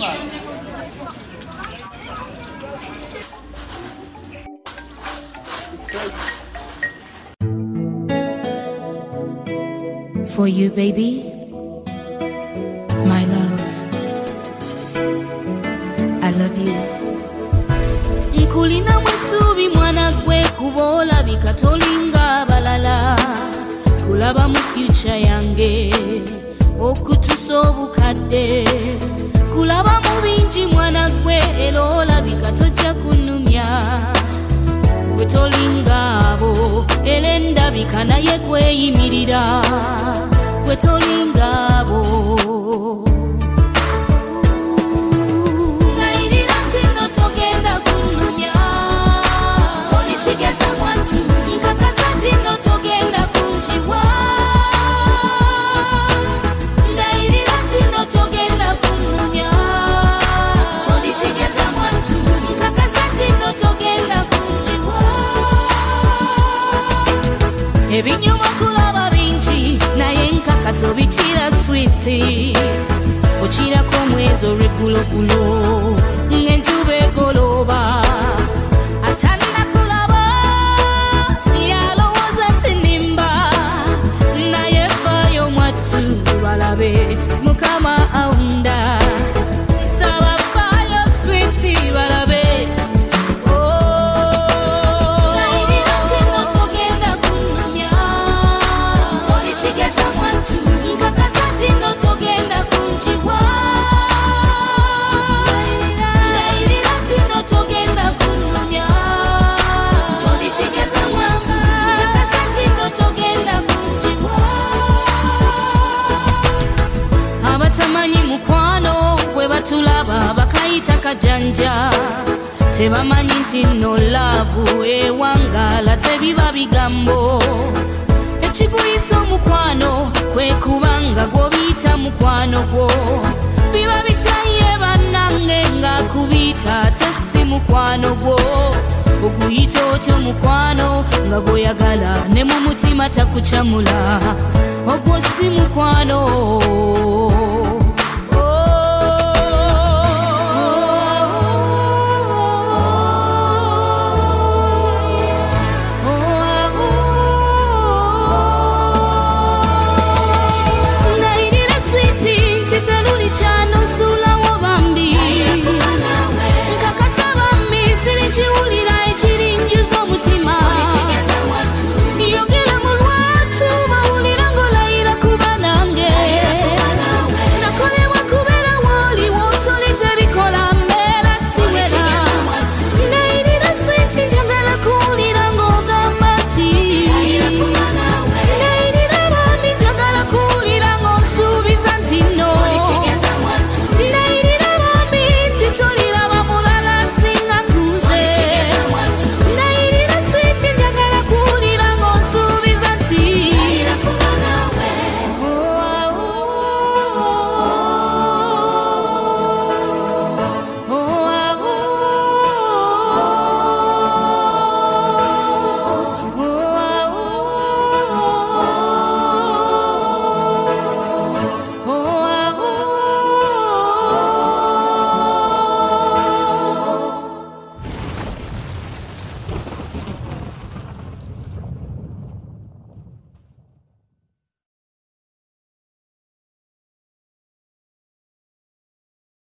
For you, baby, my love, I love you. Nkulina mwesubi mwana gwe kubola bikatolinga balala kulaba mu future yange okutusa obukadde kulaba mu bingi mwana gwe elola bikatojja kunumya wetolinga abo elenda bikanaye kweyimirira wetolinga abo nairira tino togenda kunumya tolichigeza mwantu nkakasa tino togenda kunjiwa nairira tino togenda kunumya tolichigeza mwantu nkakasa tino togenda kunjiwa ebinyuma kulaba bingi naye nkakaso bichira switi ochirako mwezi olweggulogulo ng'enjuba egoloba atalina kulaba yalowooza tinimba naye faayo mwattu balabe mukama awunda nsaba faayo switi balabe chigeza mwantu nkakasa tino togenda kunjiwa nairira tino togenda kunumya tolichigeza mwantu nkakasa tino togenda kunjiwa abatamanyi mukwano bwe batulaba bakayita kajanja tebamanyi nti no laavu ewangala tebiba bigambo ekiguyisa omukwano kwe kubanga gw'obiyita mukwano gwo biba bitaye bannange nga kubiyita ate si mukwano gwo oguyita otyo mukwano nga gw'oyagala ne mu mutima takucamula ogwo si mukwano